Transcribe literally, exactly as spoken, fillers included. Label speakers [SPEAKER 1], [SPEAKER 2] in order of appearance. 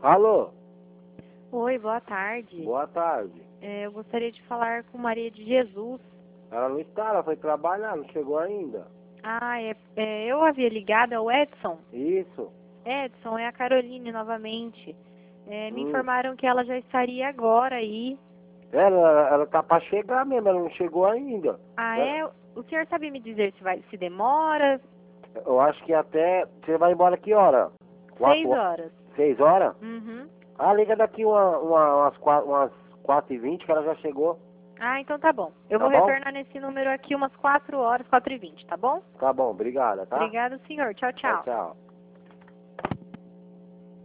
[SPEAKER 1] Alô?
[SPEAKER 2] Oi, boa tarde.
[SPEAKER 1] Boa tarde.
[SPEAKER 2] É, eu gostaria de falar com Maria de Jesus.
[SPEAKER 1] Ela não está, ela foi trabalhar, não chegou ainda.
[SPEAKER 2] Ah, é, é, eu havia ligado ao Edson.
[SPEAKER 1] Isso.
[SPEAKER 2] Edson, é a Caroline novamente. É, me
[SPEAKER 1] Hum.
[SPEAKER 2] informaram que ela já estaria agora aí.
[SPEAKER 1] Ela, ela tá pra chegar mesmo, ela não chegou ainda.
[SPEAKER 2] Ah,
[SPEAKER 1] Ela-
[SPEAKER 2] é? O senhor sabe me dizer se, vai, se demora?
[SPEAKER 1] Eu acho que até... Você vai embora que hora?
[SPEAKER 2] Seis
[SPEAKER 1] ho-
[SPEAKER 2] horas.
[SPEAKER 1] Seis horas?
[SPEAKER 2] Uhum.
[SPEAKER 1] Ah, liga daqui uma, uma, umas, quatro, umas quatro e vinte que ela já chegou.
[SPEAKER 2] Ah, então tá bom. Eu
[SPEAKER 1] Tá
[SPEAKER 2] vou
[SPEAKER 1] bom?
[SPEAKER 2] retornar nesse número aqui umas quatro horas, quatro e vinte, tá bom?
[SPEAKER 1] Tá bom, obrigada, tá?
[SPEAKER 2] Obrigado, senhor. Tchau,
[SPEAKER 1] Tchau,
[SPEAKER 2] tchau.
[SPEAKER 1] tchau.